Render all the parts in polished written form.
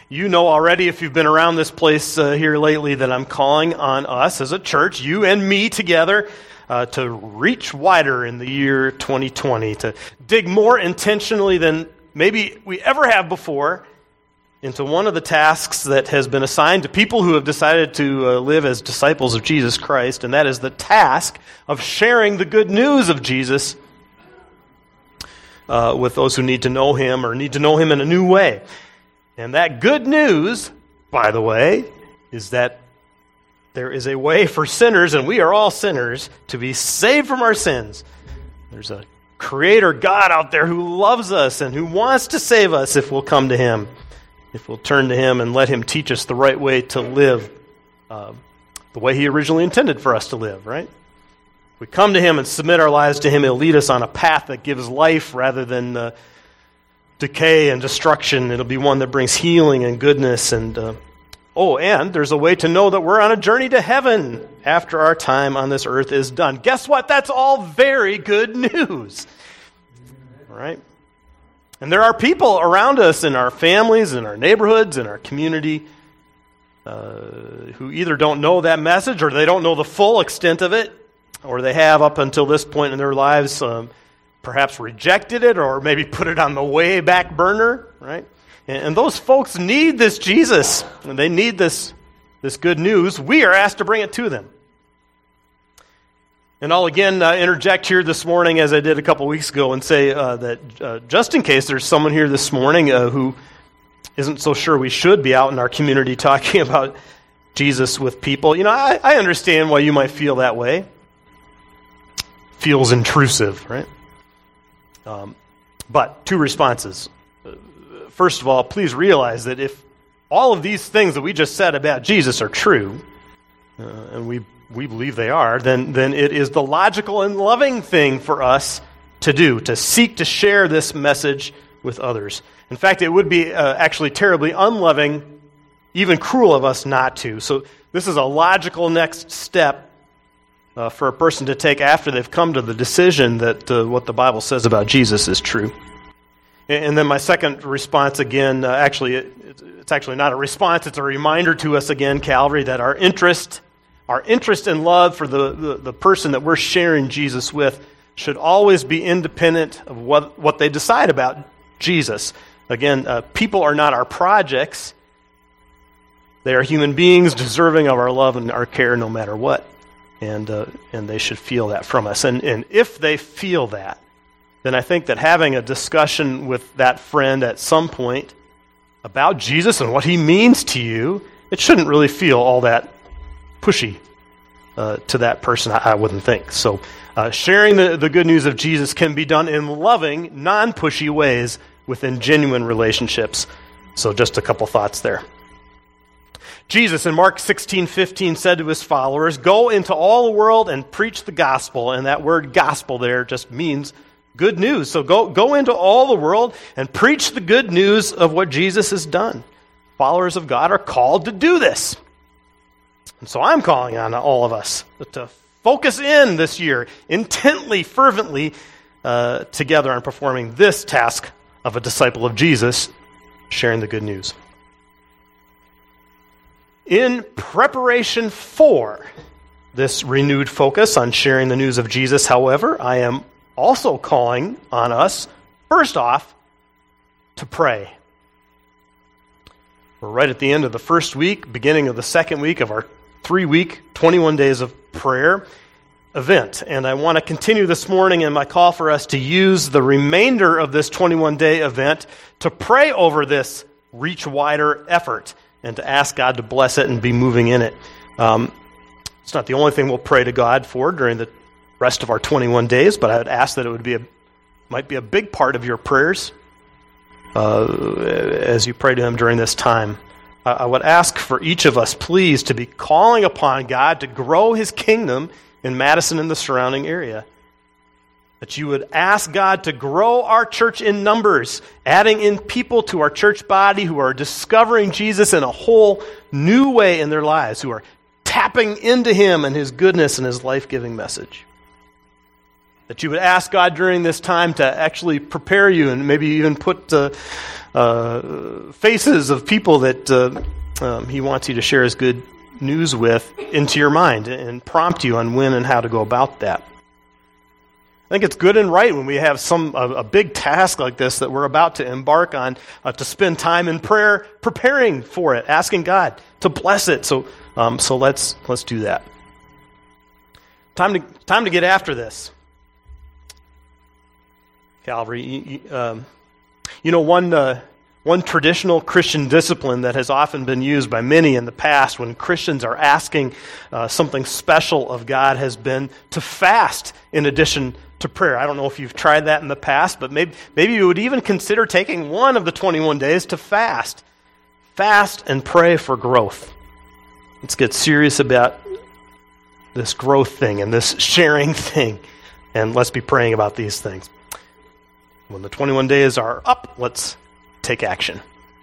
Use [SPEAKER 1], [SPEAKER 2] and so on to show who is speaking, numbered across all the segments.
[SPEAKER 1] You know already, if you've been around this place here lately, that I'm calling on us as a church, you and me together, to reach wider in the year 2020, to dig more intentionally than maybe we ever have before into one of the tasks that has been assigned to people who have decided to live as disciples of Jesus Christ, and that is the task of sharing the good news of Jesus with those who need to know Him or need to know Him in a new way. And that good news, by the way, is that there is a way for sinners, and we are all sinners, to be saved from our sins. There's a Creator God out there who loves us and who wants to save us if we'll come to Him, if we'll turn to Him and let Him teach us the right way to live, the way He originally intended for us to live, right? If we come to Him and submit our lives to Him, He'll lead us on a path that gives life rather than decay and destruction. It'll be one that brings healing and goodness. And there's a way to know that we're on a journey to heaven after our time on this earth is done. Guess what? That's all very good news. All right? And there are people around us in our families, in our neighborhoods, in our community who either don't know that message or they don't know the full extent of it, or they have up until this point in their lives perhaps rejected it or maybe put it on the way back burner, right? And those folks need this Jesus, and they need this good news. We are asked to bring it to them. And I'll again interject here this morning, as I did a couple weeks ago, and say that just in case there's someone here this morning who isn't so sure we should be out in our community talking about Jesus with people, I understand why you might feel that way. Feels intrusive, right? But two responses. First of all, please realize that if all of these things that we just said about Jesus are true, and we believe they are, then it is the logical and loving thing for us to do, to seek to share this message with others. In fact, it would be actually terribly unloving, even cruel of us not to. So this is a logical next step for a person to take after they've come to the decision that what the Bible says about Jesus is true. And then my second response again, it's actually not a response, it's a reminder to us again, Calvary, that our interest and love for the person that we're sharing Jesus with should always be independent of what they decide about Jesus. Again, people are not our projects. They are human beings deserving of our love and our care no matter what. And they should feel that from us. And if they feel that, then I think that having a discussion with that friend at some point about Jesus and what He means to you, it shouldn't really feel all that pushy to that person, I wouldn't think. So sharing the good news of Jesus can be done in loving, non-pushy ways within genuine relationships. So just a couple thoughts there. Jesus in Mark 16:15 said to His followers, "Go into all the world and preach the gospel." And that word gospel there just means good news. So go into all the world and preach the good news of what Jesus has done. Followers of God are called to do this. And so I'm calling on all of us to focus in this year intently, fervently together on performing this task of a disciple of Jesus, sharing the good news. In preparation for this renewed focus on sharing the news of Jesus, however, I am also calling on us, first off, to pray. We're right at the end of the first week, beginning of the second week of our 3-week, 21 days of prayer event. And I want to continue this morning in my call for us to use the remainder of this 21-day event to pray over this Reach Wider effort and to ask God to bless it and be moving in it. It's not the only thing we'll pray to God for during the rest of our 21 days, but I would ask that it might be a big part of your prayers as you pray to Him during this time. I would ask for each of us, please, to be calling upon God to grow His kingdom in Madison and the surrounding area. That you would ask God to grow our church in numbers, adding in people to our church body who are discovering Jesus in a whole new way in their lives, who are tapping into Him and His goodness and His life-giving message. That you would ask God during this time to actually prepare you and maybe even put faces of people that he wants you to share his good news with into your mind and prompt you on when and how to go about that. I think it's good and right when we have a big task like this that we're about to embark on to spend time in prayer preparing for it, asking God to bless it. So let's do that. Time to get after this. Calvary, one traditional Christian discipline that has often been used by many in the past when Christians are asking something special of God has been to fast in addition to prayer. I don't know if you've tried that in the past, but maybe you would even consider taking one of the 21 days to fast. Fast and pray for growth. Let's get serious about this growth thing and this sharing thing, and let's be praying about these things. When the 21 days are up, let's take action.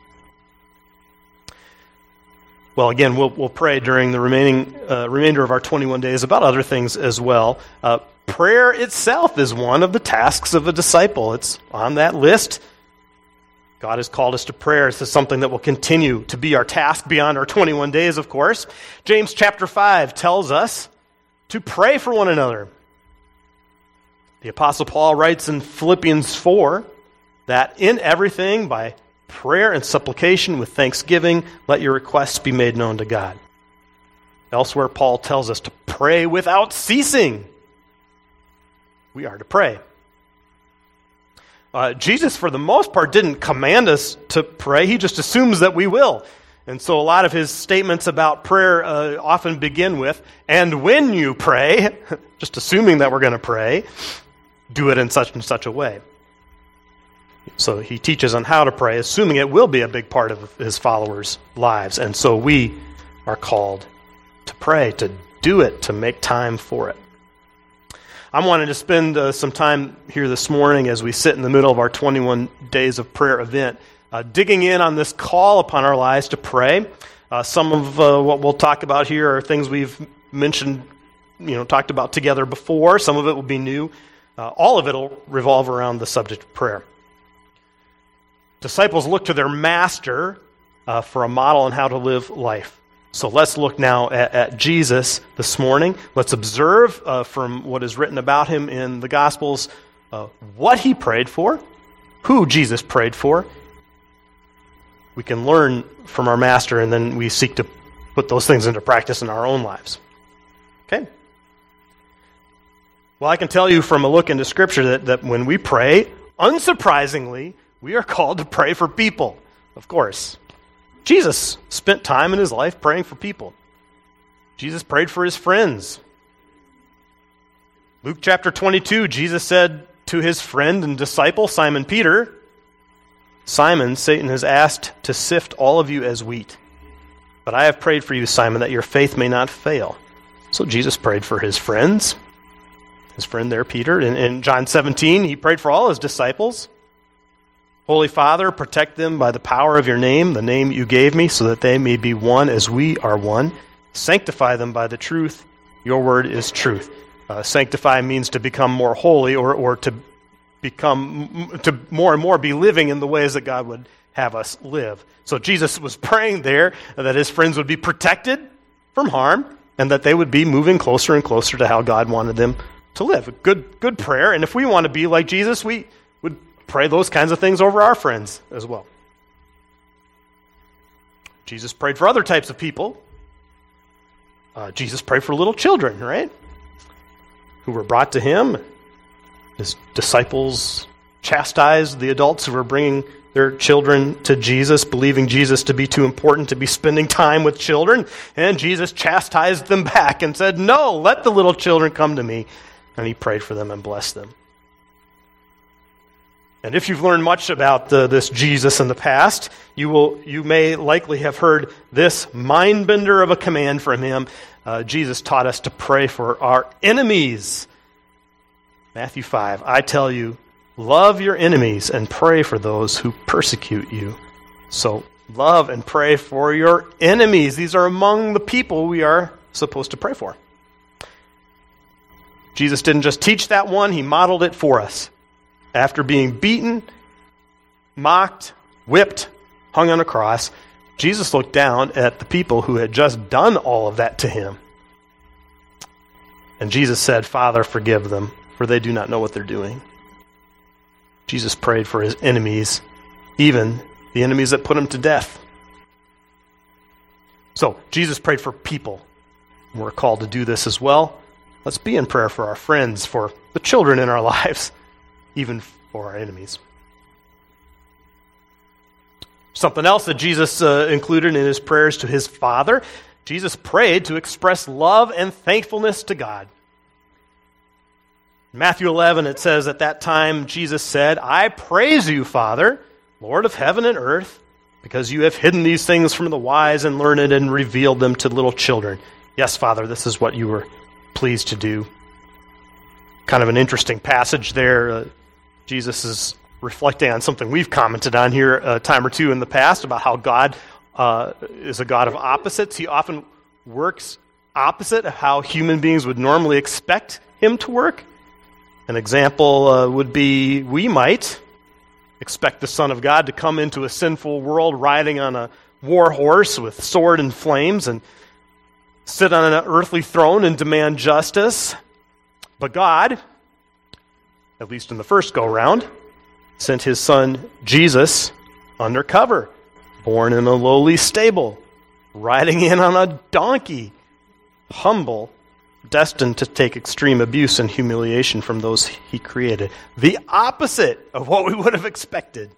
[SPEAKER 1] Well, again, we'll pray during the remainder of our 21 days about other things as well. Prayer itself is one of the tasks of a disciple. It's on that list. God has called us to prayer. This is something that will continue to be our task beyond our 21 days, of course. James chapter 5 tells us to pray for one another. The Apostle Paul writes in Philippians 4 that in everything, by prayer and supplication with thanksgiving, let your requests be made known to God. Elsewhere, Paul tells us to pray without ceasing. We are to pray. Jesus, for the most part, didn't command us to pray. He just assumes that we will. And so a lot of his statements about prayer often begin with, and when you pray, just assuming that we're going to pray, do it in such and such a way. So he teaches on how to pray, assuming it will be a big part of his followers' lives. And so we are called to pray, to do it, to make time for it. I'm wanting to spend some time here this morning as we sit in the middle of our 21 Days of Prayer event, digging in on this call upon our lives to pray. Some of what we'll talk about here are things we've mentioned, talked about together before. Some of it will be new. All of it will revolve around the subject of prayer. Disciples look to their master for a model on how to live life. So let's look now at Jesus this morning. Let's observe from what is written about him in the Gospels what he prayed for, who Jesus prayed for. We can learn from our master, and then we seek to put those things into practice in our own lives. Okay? Well, I can tell you from a look into Scripture that when we pray, unsurprisingly, we are called to pray for people, of course. Jesus spent time in his life praying for people. Jesus prayed for his friends. Luke chapter 22, Jesus said to his friend and disciple, Simon Peter, Simon, Satan has asked to sift all of you as wheat. But I have prayed for you, Simon, that your faith may not fail. So Jesus prayed for his friends. His friend there, Peter. In John 17, he prayed for all his disciples. Holy Father, protect them by the power of your name, the name you gave me, so that they may be one as we are one. Sanctify them by the truth. Your word is truth. Sanctify means to become more holy or to become, to more and more be living in the ways that God would have us live. So Jesus was praying there that his friends would be protected from harm and that they would be moving closer and closer to how God wanted them to live. A good prayer. And if we want to be like Jesus, we would pray those kinds of things over our friends as well. Jesus prayed for other types of people. Jesus prayed for little children, right? Who were brought to him. His disciples chastised the adults who were bringing their children to Jesus, believing Jesus to be too important to be spending time with children. And Jesus chastised them back and said, no, let the little children come to me. And he prayed for them and blessed them. And if you've learned much about this Jesus in the past, you may likely have heard this mind-bender of a command from him. Jesus taught us to pray for our enemies. Matthew 5, I tell you, love your enemies and pray for those who persecute you. So love and pray for your enemies. These are among the people we are supposed to pray for. Jesus didn't just teach that one, he modeled it for us. After being beaten, mocked, whipped, hung on a cross, Jesus looked down at the people who had just done all of that to him. And Jesus said, "Father, forgive them, for they do not know what they're doing." Jesus prayed for his enemies, even the enemies that put him to death. So, Jesus prayed for people. We're called to do this as well. Let's be in prayer for our friends, for the children in our lives, even for our enemies. Something else that Jesus included in his prayers to his Father, Jesus prayed to express love and thankfulness to God. In Matthew 11, it says, "At that time Jesus said, 'I praise you, Father, Lord of heaven and earth, because you have hidden these things from the wise and learned and revealed them to little children.'" Yes, Father, this is what you were pleased to do. Kind of an interesting passage there. Jesus is reflecting on something we've commented on here a time or two in the past about how God is a God of opposites. He often works opposite of how human beings would normally expect him to work. An example would be we might expect the Son of God to come into a sinful world riding on a war horse with sword and flames and sit on an earthly throne and demand justice. But God, at least in the first go-round, sent his Son Jesus undercover, born in a lowly stable, riding in on a donkey, humble, destined to take extreme abuse and humiliation from those he created. The opposite of what we would have expected.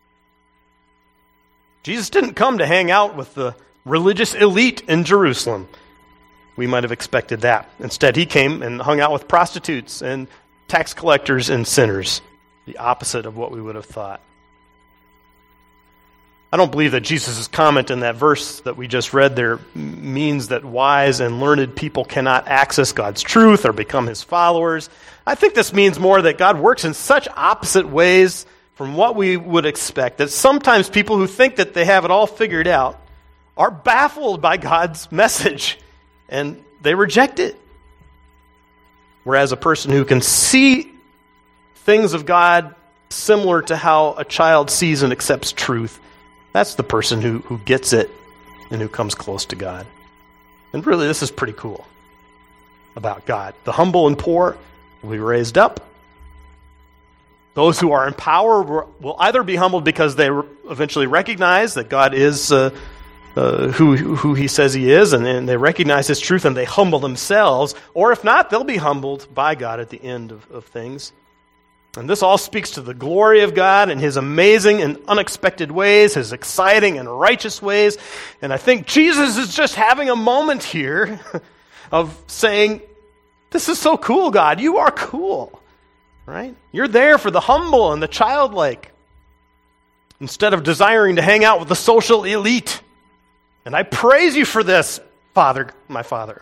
[SPEAKER 1] Jesus didn't come to hang out with the religious elite in Jerusalem. We might have expected that. Instead, he came and hung out with prostitutes and tax collectors and sinners. The opposite of what we would have thought. I don't believe that Jesus' comment in that verse that we just read there means that wise and learned people cannot access God's truth or become his followers. I think this means more that God works in such opposite ways from what we would expect that sometimes people who think that they have it all figured out are baffled by God's message and they reject it. Whereas a person who can see things of God similar to how a child sees and accepts truth, that's the person who gets it and who comes close to God. And really, this is pretty cool about God. The humble and poor will be raised up. Those who are in power will either be humbled because they eventually recognize that God is who he says he is, and they recognize his truth and they humble themselves, or if not, they'll be humbled by God at the end of things. And this all speaks to the glory of God and his amazing and unexpected ways, his exciting and righteous ways. And I think Jesus is just having a moment here of saying, this is so cool, God. You are cool, right? You're there for the humble and the childlike instead of desiring to hang out with the social elite. And I praise you for this, Father, my Father.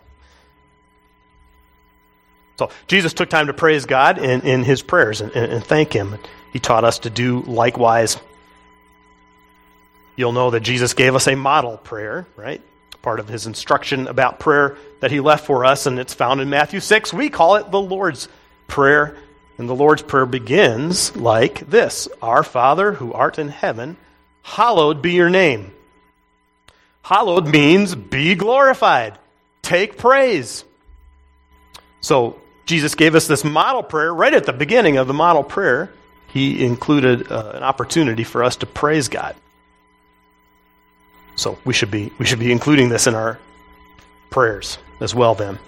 [SPEAKER 1] So Jesus took time to praise God in his prayers and thank him. He taught us to do likewise. You'll know that Jesus gave us a model prayer, right? Part of his instruction about prayer that he left for us, and it's found in Matthew 6. We call it the Lord's Prayer. And the Lord's Prayer begins like this: Our Father who art in heaven, hallowed be your name. Hallowed means be glorified. Take praise. So Jesus gave us this model prayer right at the beginning of the model prayer. He included an opportunity for us to praise God. So we should be including this in our prayers as well then.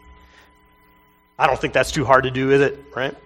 [SPEAKER 1] I don't think that's too hard to do, is it? Right?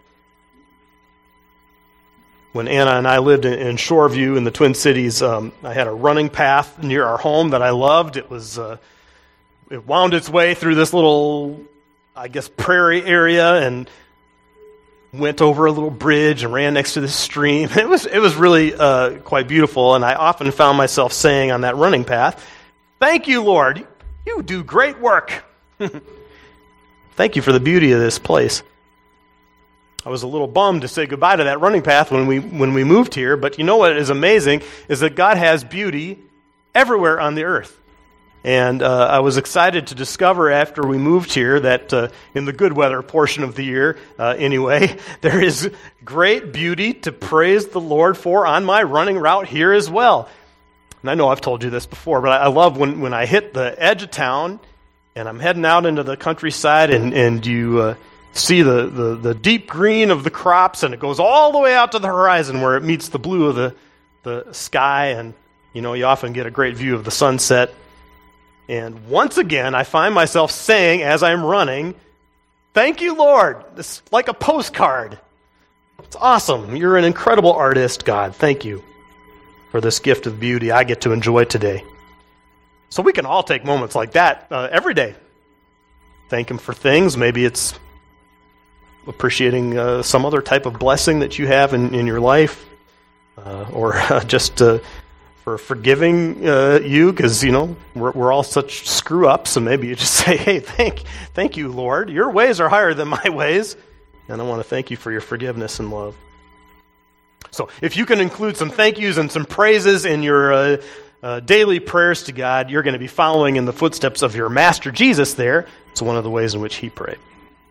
[SPEAKER 1] When Anna and I lived in Shoreview in the Twin Cities, I had a running path near our home that I loved. It wound its way through this little, I guess, prairie area and went over a little bridge and ran next to this stream. It was really quite beautiful, and I often found myself saying on that running path, "Thank you, Lord. You do great work." Thank you for the beauty of this place. I was a little bummed to say goodbye to that running path when we moved here, but you know what is amazing is that God has beauty everywhere on the earth. And I was excited to discover after we moved here that in the good weather portion of the year, anyway, there is great beauty to praise the Lord for on my running route here as well. And I know I've told you this before, but I love when I hit the edge of town and I'm heading out into the countryside and you see the deep green of the crops, and it goes all the way out to the horizon where it meets the blue of the sky, and you often get a great view of the sunset. And once again, I find myself saying as I'm running, "Thank you, Lord." It's like a postcard. It's awesome. You're an incredible artist, God. Thank you for this gift of beauty I get to enjoy today. So we can all take moments like that every day. Thank Him for things. Maybe it's appreciating some other type of blessing that you have in your life, or just for forgiving you, because we're all such screw-ups, and maybe you just say, "Hey, thank you, Lord. Your ways are higher than my ways, and I want to thank you for your forgiveness and love." So if you can include some thank yous and some praises in your daily prayers to God, you're going to be following in the footsteps of your Master Jesus there. It's one of the ways in which He prayed.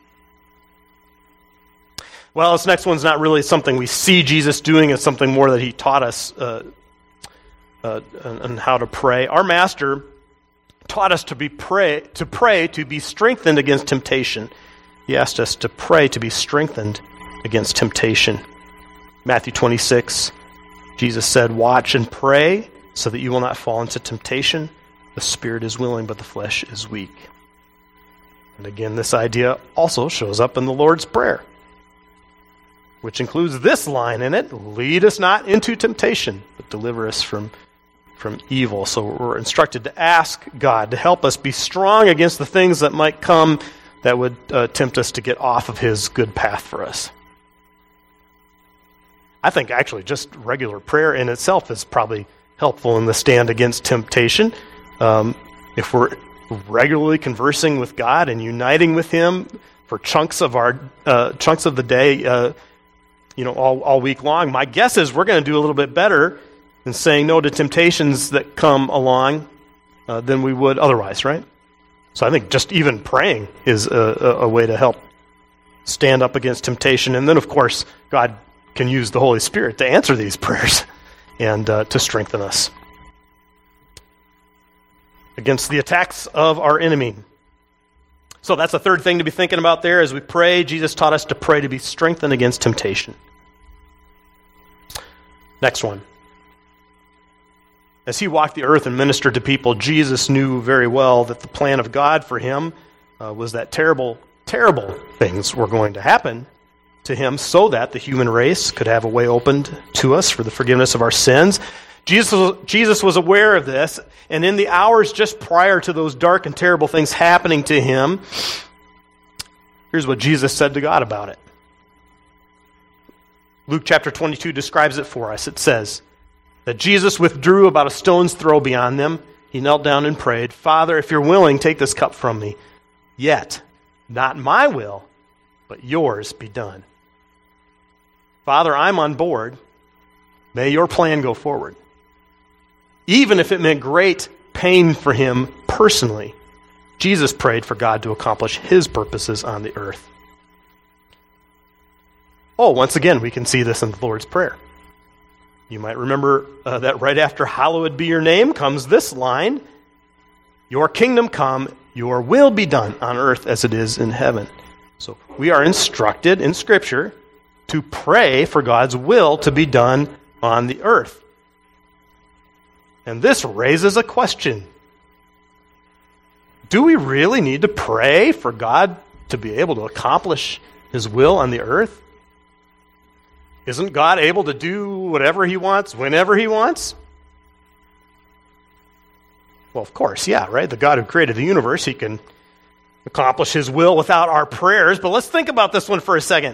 [SPEAKER 1] Well, this next one's not really something we see Jesus doing. It's something more that He taught us on how to pray. Our Master taught us to pray to be strengthened against temptation. He asked us to pray to be strengthened against temptation. Matthew 26, Jesus said, "Watch and pray so that you will not fall into temptation. The spirit is willing, but the flesh is weak." And again, this idea also shows up in the Lord's Prayer, which includes this line in it: "Lead us not into temptation, but deliver us from evil." So we're instructed to ask God to help us be strong against the things that might come that would tempt us to get off of His good path for us. I think actually just regular prayer in itself is probably helpful in the stand against temptation. If we're regularly conversing with God and uniting with Him for chunks of the day, all week long, my guess is we're going to do a little bit better in saying no to temptations that come along than we would otherwise, right? So I think just even praying is a way to help stand up against temptation. And then, of course, God can use the Holy Spirit to answer these prayers and to strengthen us against the attacks of our enemy. So that's a third thing to be thinking about there as we pray. Jesus taught us to pray to be strengthened against temptation. Next one. As He walked the earth and ministered to people, Jesus knew very well that the plan of God for Him was that terrible, terrible things were going to happen to Him so that the human race could have a way opened to us for the forgiveness of our sins. Jesus was aware of this, and in the hours just prior to those dark and terrible things happening to Him, here's what Jesus said to God about it. Luke chapter 22 describes it for us. It says that Jesus withdrew about a stone's throw beyond them. He knelt down and prayed, "Father, if you're willing, take this cup from me. Yet, not my will, but yours be done." Father, I'm on board. May your plan go forward. Even if it meant great pain for Him personally, Jesus prayed for God to accomplish His purposes on the earth. Oh, once again, we can see this in the Lord's Prayer. You might remember that right after "Hallowed be your name" comes this line: "Your kingdom come, your will be done on earth as it is in heaven." So we are instructed in Scripture to pray for God's will to be done on the earth. And this raises a question. Do we really need to pray for God to be able to accomplish His will on the earth? Isn't God able to do whatever He wants, whenever He wants? Well, of course, yeah, right? The God who created the universe, He can accomplish His will without our prayers. But let's think about this one for a second.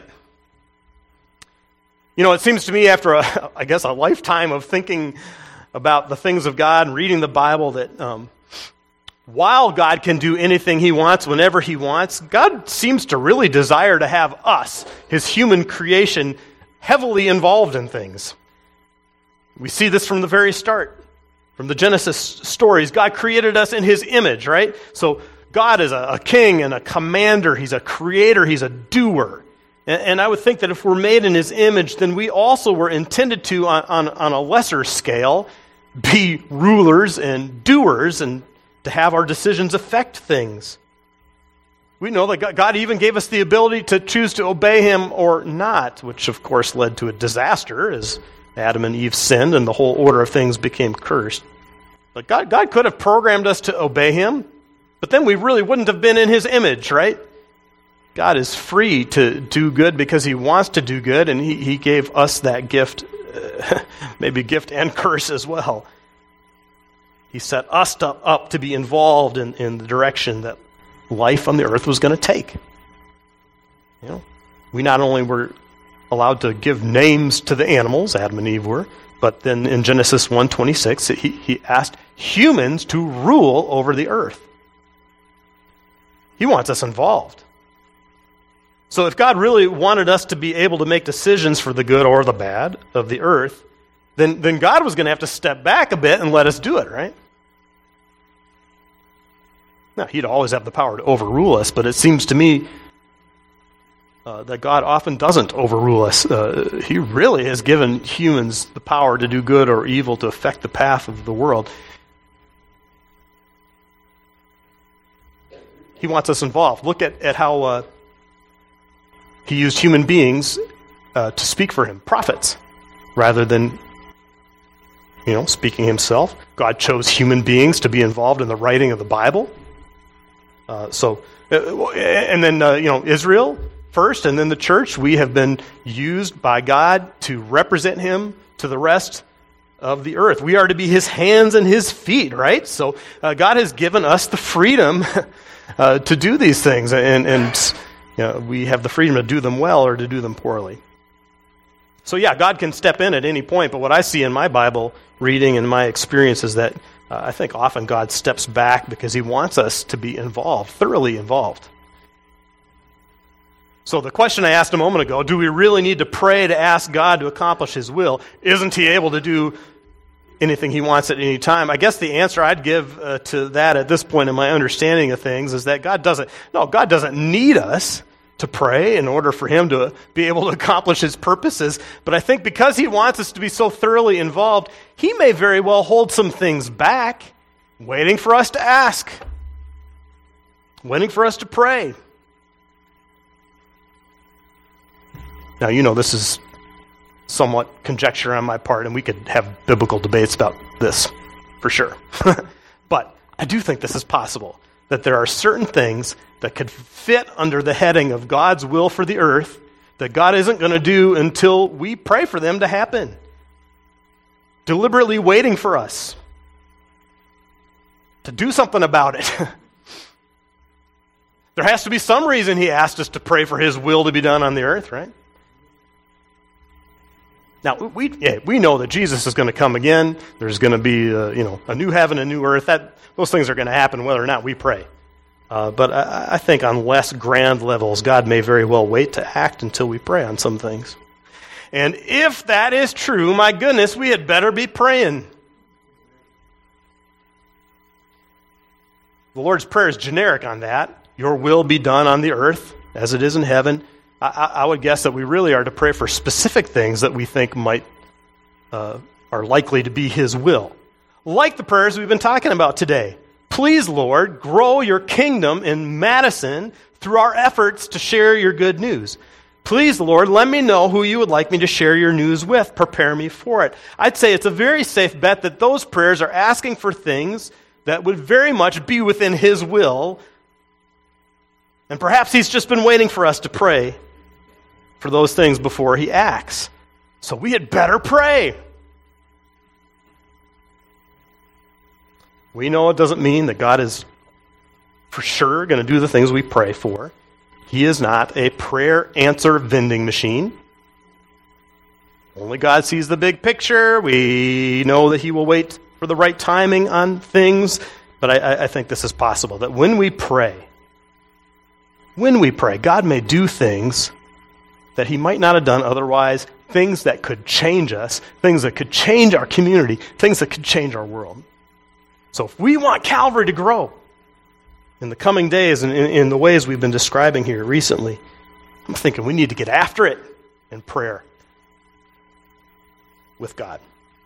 [SPEAKER 1] It seems to me after, a lifetime of thinking about the things of God and reading the Bible that while God can do anything He wants, whenever He wants, God seems to really desire to have us, His human creation, heavily involved in things. We see this from the very start. From the Genesis stories, God created us in his image, right? So God is a king and a commander. He's a creator. He's a doer. And I would think that if we're made in his image, then we also were intended to, on a lesser scale, be rulers and doers and to have our decisions affect things. We know that God even gave us the ability to choose to obey him or not, which of course led to a disaster as Adam and Eve sinned and the whole order of things became cursed. But God could have programmed us to obey him, but then we really wouldn't have been in his image, right? God is free to do good because he wants to do good, and he gave us that gift, maybe gift and curse as well. He set us up to be involved in the direction that life on the earth was going to take. You know, we not only were allowed to give names to the animals, Adam and Eve were, but then in Genesis 1:26, he asked humans to rule over the earth. He wants us involved. So if God really wanted us to be able to make decisions for the good or the bad of the earth, then God was going to have to step back a bit and let us do it, right? Now, he'd always have the power to overrule us, but it seems to me that God often doesn't overrule us. He really has given humans the power to do good or evil, to affect the path of the world. He wants us involved. Look at how he used human beings to speak for him, prophets, rather than speaking himself. God chose human beings to be involved in the writing of the Bible. And then Israel first, and then the church. We have been used by God to represent him to the rest of the earth. We are to be his hands and his feet, right? So God has given us the freedom to do these things, and we have the freedom to do them well or to do them poorly. So yeah, God can step in at any point, but what I see in my Bible reading and my experience is that I think often God steps back because he wants us to be involved, thoroughly involved. So the question I asked a moment ago, do we really need to pray to ask God to accomplish his will? Isn't he able to do anything he wants at any time? I guess the answer I'd give to that at this point in my understanding of things is that God doesn't need us to pray in order for him to be able to accomplish his purposes. But I think because he wants us to be so thoroughly involved, he may very well hold some things back, waiting for us to ask, waiting for us to pray. Now, this is somewhat conjecture on my part, and we could have biblical debates about this, for sure. But I do think this is possible, that there are certain things that could fit under the heading of God's will for the earth that God isn't going to do until we pray for them to happen. Deliberately waiting for us to do something about it. There has to be some reason he asked us to pray for his will to be done on the earth, right? Now, we know that Jesus is going to come again. There's going to be a new heaven, a new earth. Those things are going to happen whether or not we pray. But I think on less grand levels, God may very well wait to act until we pray on some things. And if that is true, my goodness, we had better be praying. The Lord's Prayer is generic on that. Your will be done on the earth as it is in heaven. I would guess that we really are to pray for specific things that we think are likely to be his will. Like the prayers we've been talking about today. Please, Lord, grow your kingdom in Madison through our efforts to share your good news. Please, Lord, let me know who you would like me to share your news with. Prepare me for it. I'd say it's a very safe bet that those prayers are asking for things that would very much be within his will. And perhaps he's just been waiting for us to pray for those things before he acts. So we had better pray. We know it doesn't mean that God is for sure going to do the things we pray for. He is not a prayer answer vending machine. Only God sees the big picture. We know that he will wait for the right timing on things. But I think this is possible, that when we pray, God may do things that he might not have done otherwise, things that could change us, things that could change our community, things that could change our world. So if we want Calvary to grow in the coming days and in the ways we've been describing here recently, I'm thinking we need to get after it in prayer with God.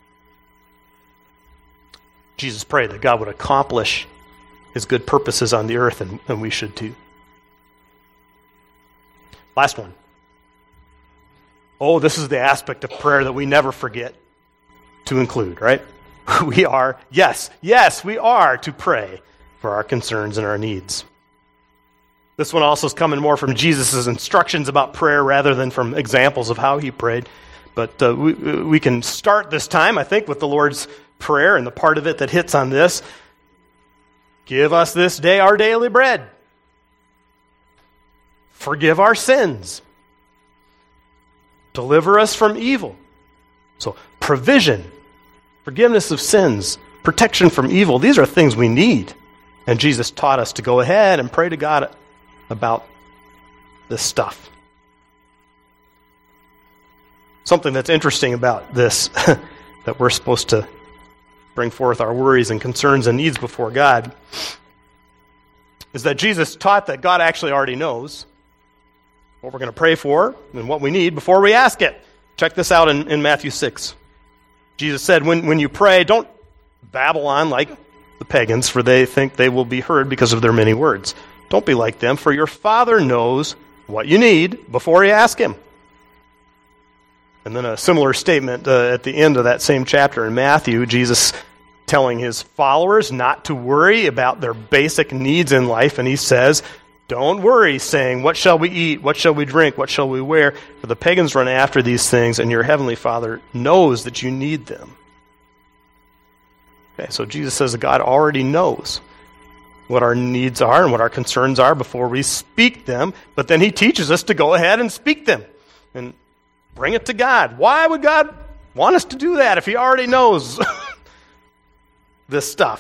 [SPEAKER 1] Jesus prayed that God would accomplish his good purposes on the earth, and we should too. Last one. Oh, this is the aspect of prayer that we never forget to include, right? We are to pray for our concerns and our needs. This one also is coming more from Jesus' instructions about prayer rather than from examples of how he prayed. But we can start this time, I think, with the Lord's Prayer and the part of it that hits on this. Give us this day our daily bread. Forgive our sins. Deliver us from evil. So provision, forgiveness of sins, protection from evil, these are things we need. And Jesus taught us to go ahead and pray to God about this stuff. Something that's interesting about this, that we're supposed to bring forth our worries and concerns and needs before God, is that Jesus taught that God actually already knows what we're going to pray for and what we need before we ask it. Check this out in Matthew 6. Jesus said, when you pray, don't babble on like the pagans, for they think they will be heard because of their many words. Don't be like them, for your Father knows what you need before you ask him. And then a similar statement at the end of that same chapter in Matthew, Jesus telling his followers not to worry about their basic needs in life, and he says, don't worry, saying, what shall we eat? What shall we drink? What shall we wear? For the pagans run after these things, and your heavenly Father knows that you need them. Okay, so Jesus says that God already knows what our needs are and what our concerns are before we speak them, but then he teaches us to go ahead and speak them and bring it to God. Why would God want us to do that if he already knows this stuff?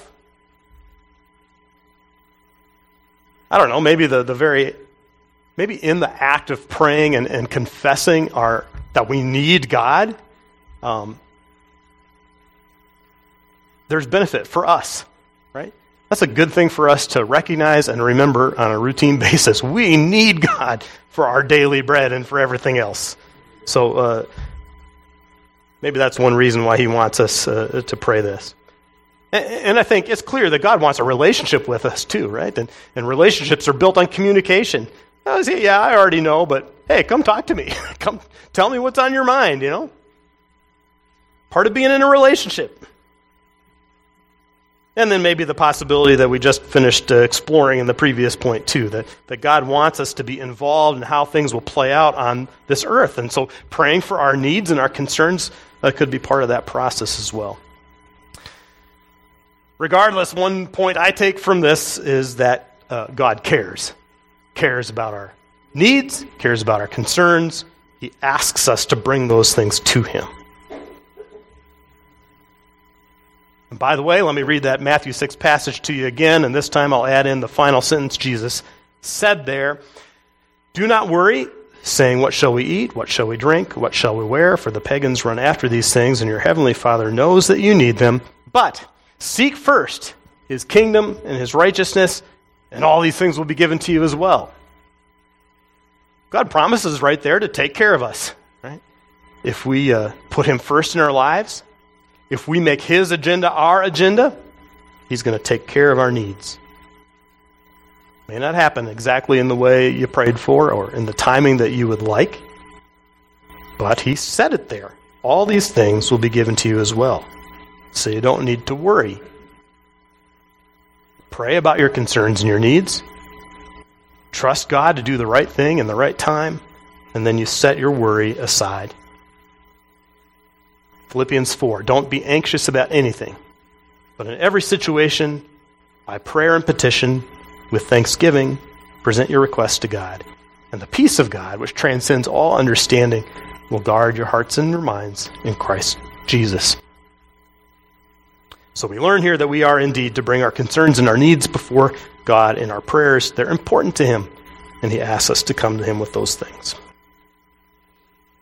[SPEAKER 1] I don't know, maybe maybe in the act of praying and confessing that we need God, there's benefit for us, right? That's a good thing for us to recognize and remember on a routine basis. We need God for our daily bread and for everything else. So maybe that's one reason why he wants us to pray this. And I think it's clear that God wants a relationship with us too, right? And relationships are built on communication. I say, yeah, I already know, but hey, come talk to me. Come tell me what's on your mind, you know? Part of being in a relationship. And then maybe the possibility that we just finished exploring in the previous point too, that God wants us to be involved in how things will play out on this earth. And so praying for our needs and our concerns could be part of that process as well. Regardless, one point I take from this is that God cares about our needs, cares about our concerns. He asks us to bring those things to him. And by the way, let me read that Matthew 6 passage to you again, and this time I'll add in the final sentence Jesus said there. Do not worry, saying, what shall we eat? What shall we drink? What shall we wear? For the pagans run after these things, and your heavenly Father knows that you need them. But seek first his kingdom and his righteousness, and all these things will be given to you as well. God promises right there to take care of us, right? If we put him first in our lives, if we make his agenda our agenda, he's going to take care of our needs. May not happen exactly in the way you prayed for or in the timing that you would like, but he said it there. All these things will be given to you as well. So you don't need to worry. Pray about your concerns and your needs. Trust God to do the right thing in the right time, and then you set your worry aside. Philippians 4, don't be anxious about anything, but in every situation, by prayer and petition, with thanksgiving, present your requests to God. And the peace of God, which transcends all understanding, will guard your hearts and your minds in Christ Jesus. So we learn here that we are indeed to bring our concerns and our needs before God in our prayers. They're important to him, and he asks us to come to him with those things.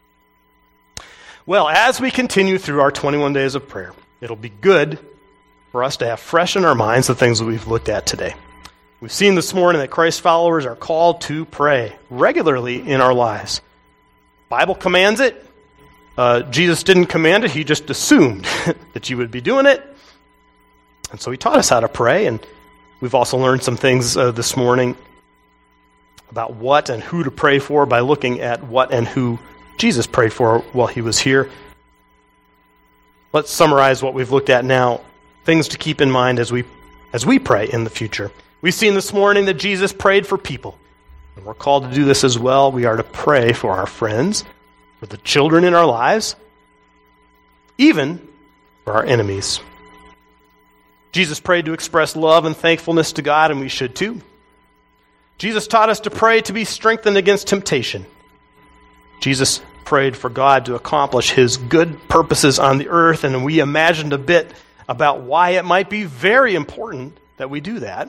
[SPEAKER 1] Well, as we continue through our 21 days of prayer, it'll be good for us to have fresh in our minds the things that we've looked at today. We've seen this morning that Christ followers are called to pray regularly in our lives. Bible commands it. Jesus didn't command it. He just assumed that you would be doing it. And so he taught us how to pray. And we've also learned some things this morning about what and who to pray for by looking at what and who Jesus prayed for while he was here. Let's summarize what we've looked at now. Things to keep in mind as we pray in the future. We've seen this morning that Jesus prayed for people. And we're called to do this as well. We are to pray for our friends, for the children in our lives, even for our enemies. Jesus prayed to express love and thankfulness to God, and we should too. Jesus taught us to pray to be strengthened against temptation. Jesus prayed for God to accomplish his good purposes on the earth, and we imagined a bit about why it might be very important that we do that.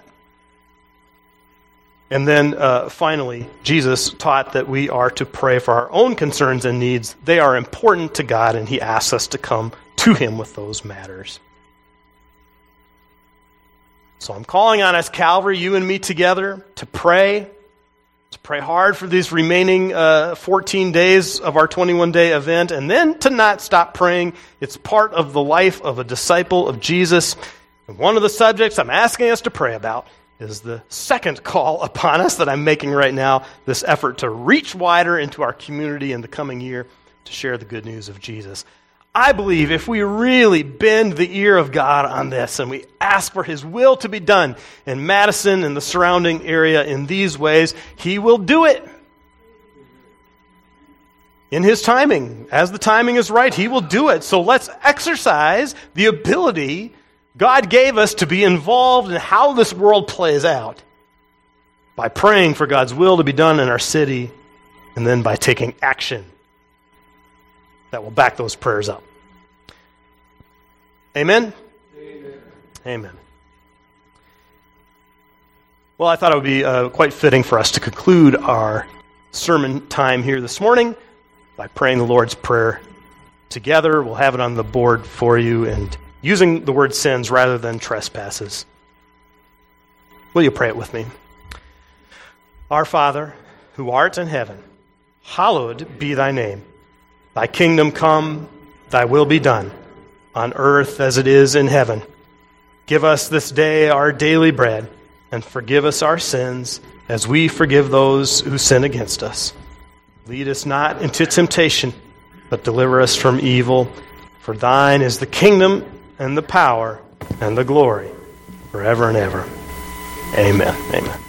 [SPEAKER 1] And then finally, Jesus taught that we are to pray for our own concerns and needs. They are important to God, and he asks us to come to him with those matters. So I'm calling on us, Calvary, you and me together, to pray hard for these remaining 14 days of our 21-day event, and then to not stop praying. It's part of the life of a disciple of Jesus. And one of the subjects I'm asking us to pray about is the second call upon us that I'm making right now, this effort to reach wider into our community in the coming year to share the good news of Jesus. I believe if we really bend the ear of God on this and we ask for his will to be done in Madison and the surrounding area in these ways, he will do it. In his timing. As the timing is right, he will do it. So let's exercise the ability God gave us to be involved in how this world plays out by praying for God's will to be done in our city, and then by taking action that will back those prayers up. Amen? Amen. Amen. Well, I thought it would be quite fitting for us to conclude our sermon time here this morning by praying the Lord's Prayer together. We'll have it on the board for you, and using the word sins rather than trespasses. Will you pray it with me? Our Father, who art in heaven, hallowed be thy name. Thy kingdom come, thy will be done, on earth as it is in heaven. Give us this day our daily bread, and forgive us our sins as we forgive those who sin against us. Lead us not into temptation, but deliver us from evil. For thine is the kingdom and the power and the glory forever and ever. Amen. Amen.